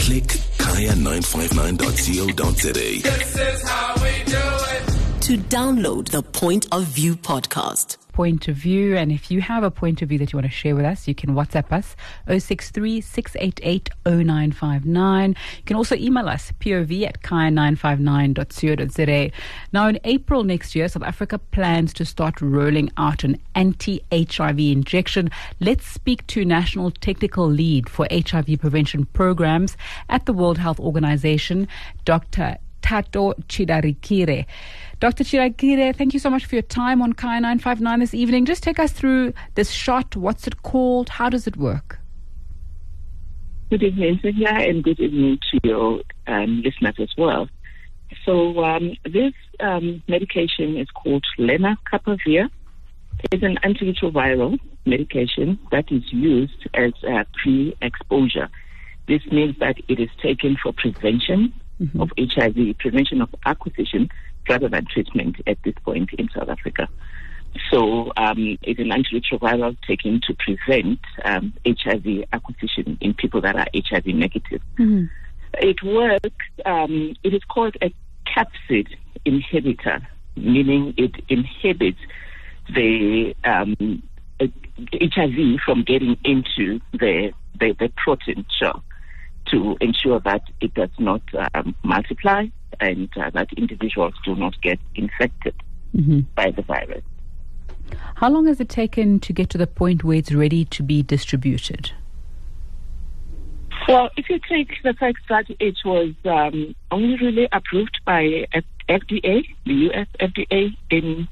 Click kaya959.co.za. This is how we do it. To download the Point of View podcast. Point of View, and if you have a point of view that you want to share with us, you can WhatsApp us 063 688 0959. You can also email us pov@kaya959.co.za. Now, in April next year, South Africa plans to start rolling out an anti-HIV injection. Let's speak to National Technical Lead for HIV prevention programs at the World Health Organization, Dr. Thato Chidarikire. Dr. Chidarikire, thank you so much for your time on Kaya 959 this evening. Just take us through this shot. What's it called? How does it work? Good evening, Cynthia, and good evening to your listeners as well. So this medication is called lenacapavir. It's an antiretroviral medication that is used as pre-exposure. This means that it is taken for prevention of HIV, prevention of acquisition, rather than treatment at this point in South Africa. So it's an antiretroviral taken to prevent HIV acquisition in people that are HIV negative. It works, it is called a capsid inhibitor, meaning it inhibits the HIV from getting into the protein shell, to ensure that it does not multiply and that individuals do not get infected by the virus. How long has it taken to get to the point where it's ready to be distributed? Well, if you take the fact that it was only really approved by FDA, the US FDA, in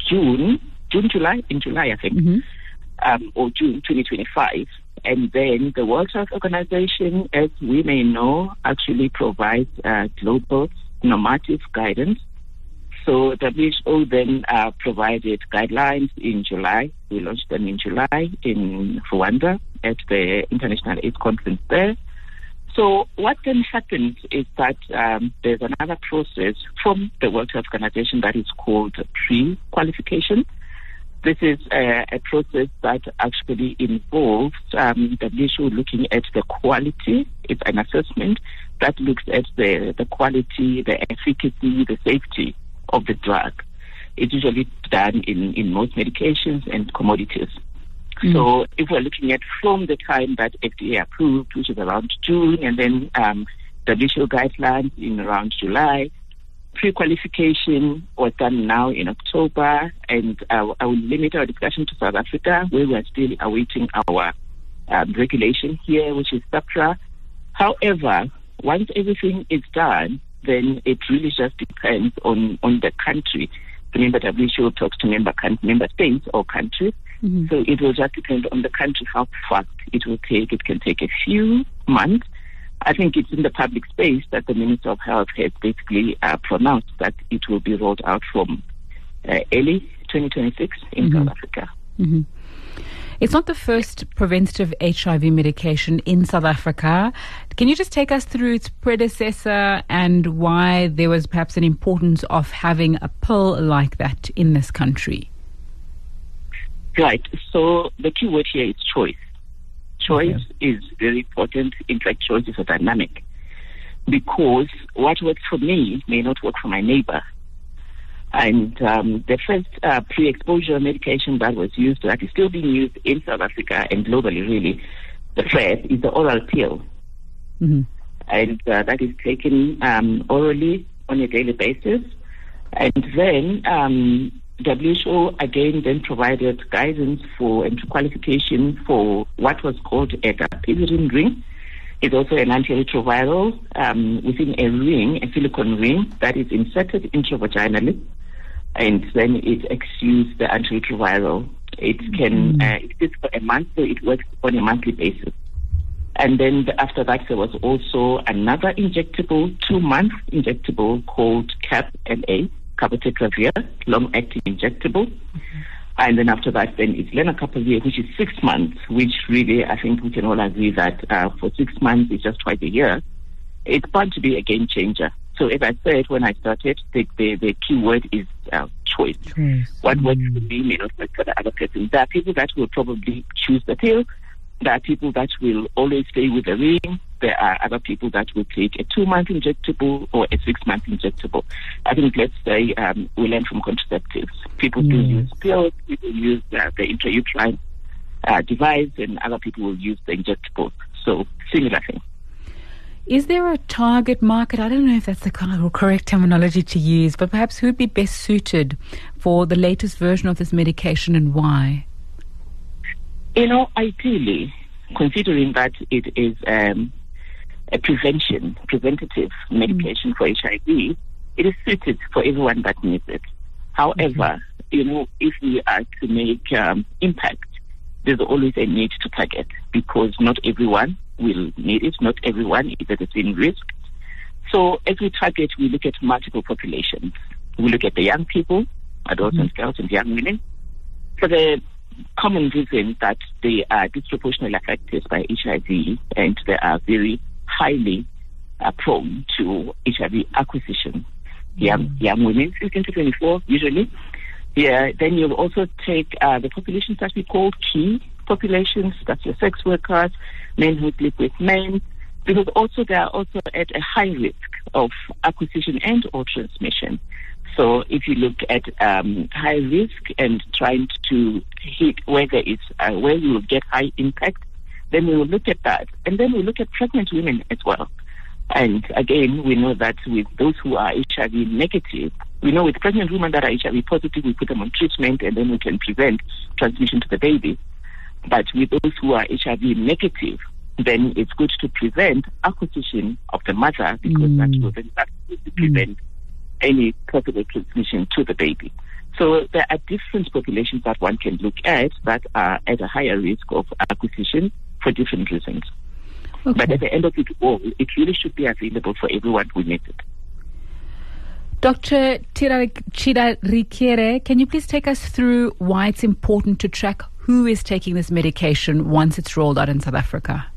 July, I think, or June 2025. And then the World Health Organization, as we may know, actually provides global normative guidance. So WHO then provided guidelines in July. We launched them in July in Rwanda at the International AIDS Conference there. So what then happens is that there's another process from the World Health Organization that is called pre-qualification. This is a process that actually involves WHO looking at the quality. It's an assessment that looks at the quality, the efficacy, the safety of the drug. It's usually done in most medications and commodities. So if we're looking at from the time that FDA approved, which is around June, and then WHO guidelines in around July, pre-qualification was done now in October, and I will limit our discussion to South Africa, where we are still awaiting our regulation here, which is SAPRA. However, once everything is done, then it really just depends on the country. Remember, WHO talks to member states or countries, so it will just depend on the country how fast it will take. It can take a few months. I think it's in the public space that the Minister of Health has basically pronounced that it will be rolled out from early 2026 in South Africa. It's not the first preventative HIV medication in South Africa. Can you just take us through its predecessor and why there was perhaps an importance of having a pill like that in this country? Right. So the key word here is choice. Choice is very important. In fact, choice is a dynamic, because what works for me may not work for my neighbor. And the first pre-exposure medication that was used, that is still being used in South Africa and globally really, the PrEP, is the oral pill. And that is taken orally on a daily basis. And then WHO again then provided guidance for and qualification for what was called a dapivirine ring. It's also an antiretroviral within a ring, a silicone ring that is inserted intravaginally, and then it exudes the antiretroviral. It can it sits for a month, so it works on a monthly basis. And then after that, there was also another injectable, 2-month injectable called CAP-LA, cabotegravir, long-acting injectable. And then after that, then it's lenacapavir, which is 6 months, which really, I think we can all agree that for 6 months, it's just twice a year. It's bound to be a game changer. So as I said when I started, the key word is choice. What works for me may not work for the other person. There are people that will probably choose the pill. There are people that will always stay with the ring. There are other people that will take a 2-month injectable or a 6-month injectable. I think, let's say, we learn from contraceptives. People do use pills, people use the intrauterine device, and other people will use the injectable. So, similar thing. Is there a target market? I don't know if that's the correct terminology to use, but perhaps who would be best suited for the latest version of this medication and why? Ideally, considering that it is a preventative medication for HIV, it is suited for everyone that needs it. However, if we are to make impact, there's always a need to target, because not everyone will need it, not everyone is at the same risk. So as we target, we look at multiple populations. We look at the young people, adults and girls and young women, for the common reason that they are disproportionately affected by HIV, and they are very highly prone to HIV acquisition. Young women, 15 to 24 usually. Yeah, then you'll also take the populations that we call key populations, that's your sex workers, men who sleep with men, because also they are also at a high risk of acquisition and or transmission. So if you look at high risk and trying to hit where there is where you will get high impact, then we will look at that, and then we look at pregnant women as well. And again, we know that with those who are HIV negative, we know with pregnant women that are HIV positive, we put them on treatment, and then we can prevent transmission to the baby. But with those who are HIV negative, then it's good to prevent acquisition of the mother, because that will then prevent any possible transmission to the baby. So there are different populations that one can look at that are at a higher risk of acquisition for different reasons. Okay. But at the end of it all, it really should be available for everyone who needs it. Dr. Chidarikere, can you please take us through why it's important to track who is taking this medication once it's rolled out in South Africa?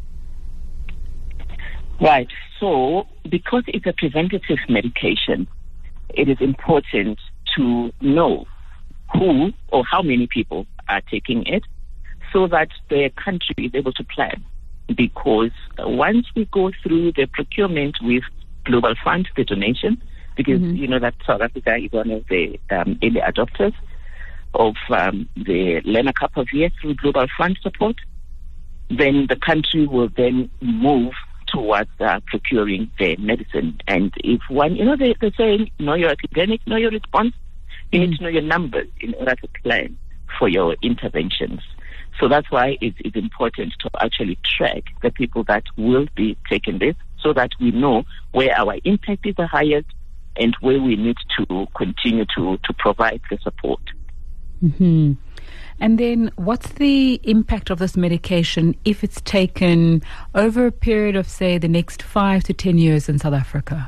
Right. So, because it's a preventative medication, it is important to know who or how many people are taking it, so that the country is able to plan. Because once we go through the procurement with Global Fund, the donation, because you know that South Africa is one of the early adopters of the Lenacapavir through Global Fund support, then the country will then move towards procuring the medicine. And if one, they're saying, know your epidemic, know your response. You need to know your numbers in order to plan for your interventions. So that's why it's important to actually track the people that will be taking this, so that we know where our impact is the highest and where we need to continue to provide the support. Mm-hmm. And then what's the impact of this medication if it's taken over a period of, say, the next 5 to 10 years in South Africa?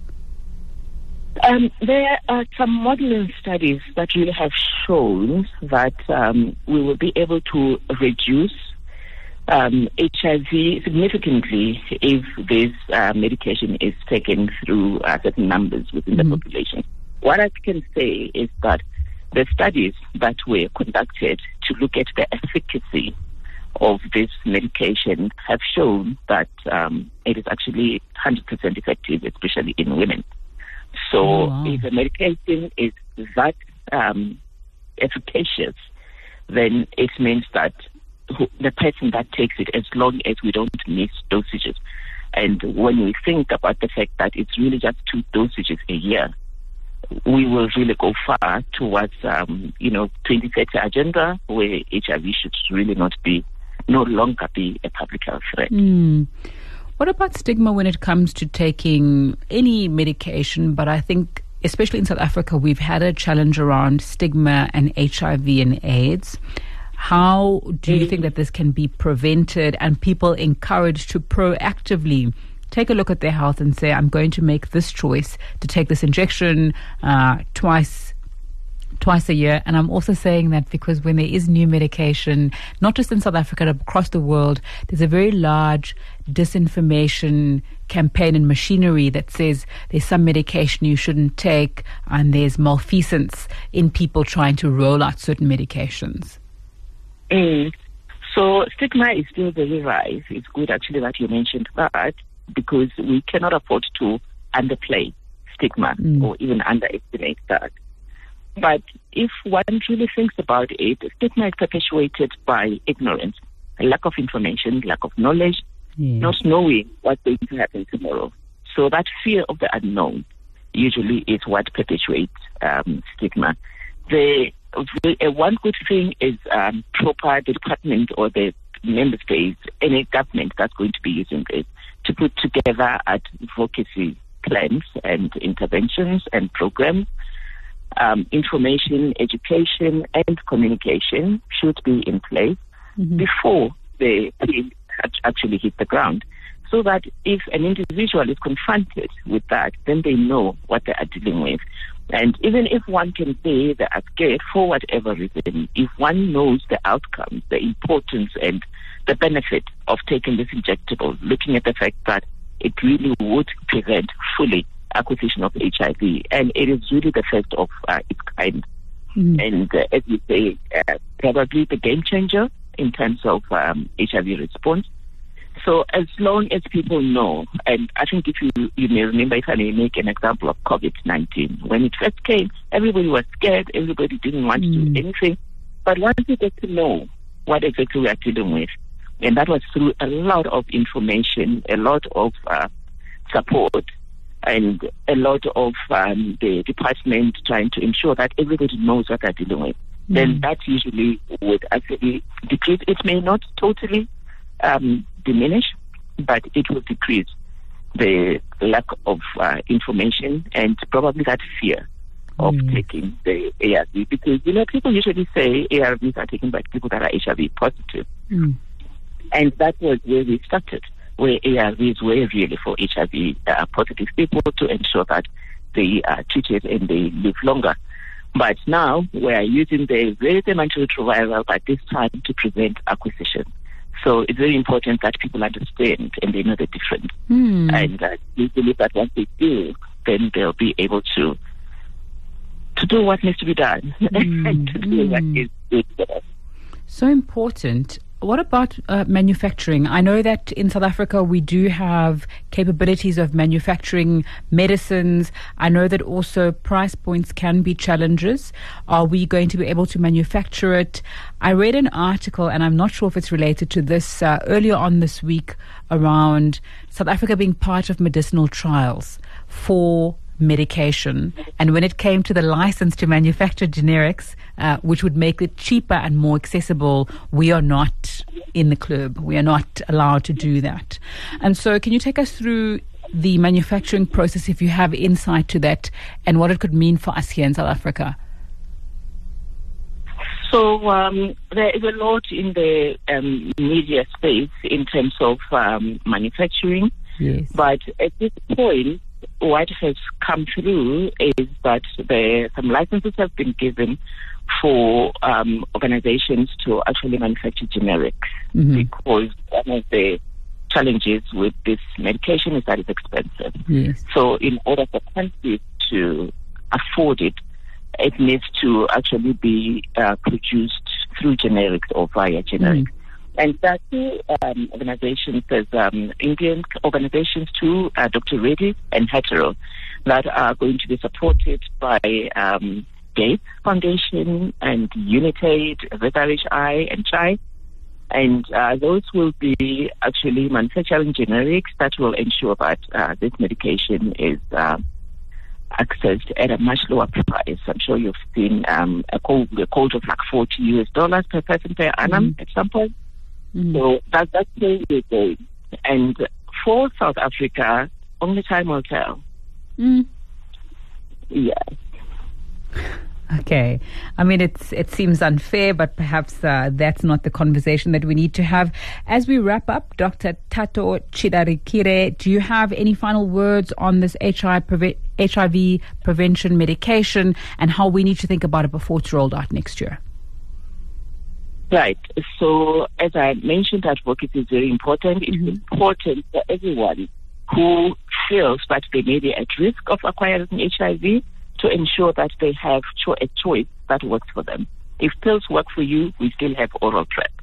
There are some modeling studies that really have shown that we will be able to reduce HIV significantly if this medication is taken through certain numbers within the population. What I can say is that the studies that were conducted to look at the efficacy of this medication have shown that it is actually 100% effective, especially in women. So if a medication is that efficacious, then it means that the person that takes it, as long as we don't miss dosages. And when we think about the fact that it's really just 2 dosages a year, we will really go far towards, 2030 agenda, where HIV should really no longer be a public health threat. What about stigma when it comes to taking any medication? But I think, especially in South Africa, we've had a challenge around stigma and HIV and AIDS. How do you think that this can be prevented and people encouraged to proactively take a look at their health and say, I'm going to make this choice to take this injection twice a year? And I'm also saying that because when there is new medication, not just in South Africa, but across the world, there's a very large disinformation campaign and machinery that says there's some medication you shouldn't take, and there's malfeasance in people trying to roll out certain medications. So stigma is still very high. It's good actually that you mentioned that, because we cannot afford to underplay stigma or even underestimate that. But if one truly thinks about it, stigma is perpetuated by ignorance, a lack of information, lack of knowledge, not knowing what's going to happen tomorrow. So that fear of the unknown usually is what perpetuates stigma. One good thing is proper the department or the member states, any government that's going to be using this, to put together advocacy plans and interventions and programs. Information, education, and communication should be in place before the thing actually hit the ground, so that if an individual is confronted with that, then they know what they are dealing with. And even if one can say they are scared for whatever reason, if one knows the outcomes, the importance and the benefit of taking this injectable, looking at the fact that it really would prevent fully acquisition of HIV, and it is really the first of its kind. And as you say, probably the game changer in terms of HIV response. So as long as people know, and I think if you may remember, if I may make an example of COVID-19, when it first came, everybody was scared, everybody didn't want to do anything. But once you get to know what exactly we are dealing with, and that was through a lot of information, a lot of support, and a lot of the department trying to ensure that everybody knows what they're dealing with, then that usually would actually decrease. It may not totally diminish, but it will decrease the lack of information and probably that fear of taking the ARV. Because, people usually say ARVs are taken by people that are HIV positive. And that was where we started, where ARVs were really for HIV positive people to ensure that they are treated and they live longer. But now we are using the very same antiretroviral, but this time to prevent acquisition. So it's very important that people understand and they know the difference. And we believe that once they do, then they'll be able to do what needs to be done and to do what is good for them. So important. What about manufacturing? I know that in South Africa we do have capabilities of manufacturing medicines. I know that also price points can be challenges. Are we going to be able to manufacture it? I read an article, and I'm not sure if it's related to this, earlier on this week, around South Africa being part of medicinal trials for medication, and when it came to the license to manufacture generics, which would make it cheaper and more accessible, we are not in the club. We are not allowed to do that. And so can you take us through the manufacturing process, if you have insight to that, and what it could mean for us here in South Africa? So there is a lot in the media space in terms of manufacturing, but at this point, what has come through is that some licenses have been given for organizations to actually manufacture generics, because one of the challenges with this medication is that it's expensive. So in order for countries to afford it, it needs to actually be produced through generics or via generics. And there are two organizations, there's Indian organizations too, Dr. Reddy and Hetero, that are going to be supported by Gates Foundation and United, RHI and CHAI. And those will be actually manufacturing generics that will ensure that this medication is accessed at a much lower price. I'm sure you've seen a quote of like $40 per person per annum at some point. So that's where we're going. And for South Africa, only time will tell. Okay. I mean, it seems unfair, but perhaps that's not the conversation that we need to have. As we wrap up, Dr. Thato Chidarikire, do you have any final words on this HIV prevention medication and how we need to think about it before it's rolled out next year? Right. So, as I mentioned, advocacy is very important. It's important for everyone who feels that they may be at risk of acquiring HIV to ensure that they have a choice that works for them. If pills work for you, we still have oral PrEP.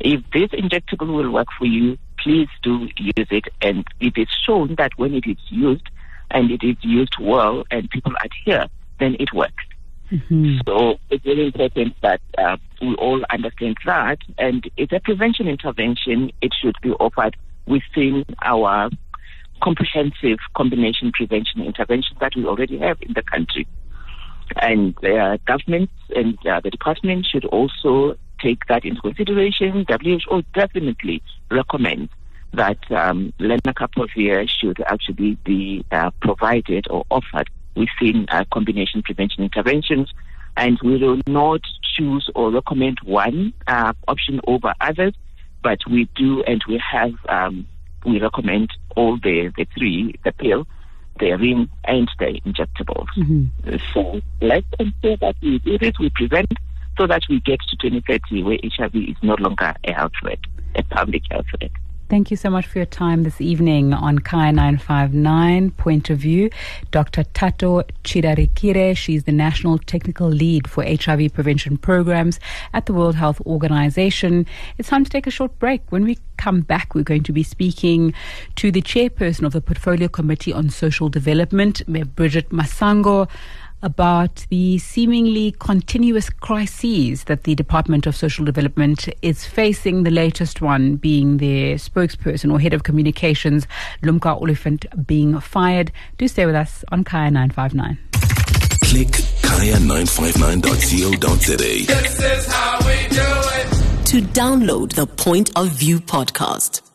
If this injectable will work for you, please do use it. And it is shown that when it is used, and it is used well, and people adhere, then it works. Mm-hmm. So it's very important that we all understand that. And it's a prevention intervention. It should be offered within our comprehensive combination prevention interventions that we already have in the country. And governments and the department should also take that into consideration. WHO definitely recommends that lenacapavir should actually be provided or offered within combination prevention interventions. And we will not choose or recommend one option over others, but we do and we have, we recommend all the three, the pill, the ring, and the injectables. Mm-hmm. So let's ensure that we do this, we prevent, so that we get to 2030 where HIV is no longer a health threat, a public health threat. Thank you so much for your time this evening on Kaya 959 Point of View. Dr. Thato Chidarikire, she's the National Technical Lead for HIV Prevention Programs at the World Health Organization. It's time to take a short break. When we come back, we're going to be speaking to the chairperson of the Portfolio Committee on Social Development, Bridget Masango, about the seemingly continuous crises that the Department of Social Development is facing, the latest one being their spokesperson or head of communications, Lumka Oliphant, being fired. Do stay with us on Kaya 959. Click kaya959.co.za. This is how we do it. To download the Point of View podcast,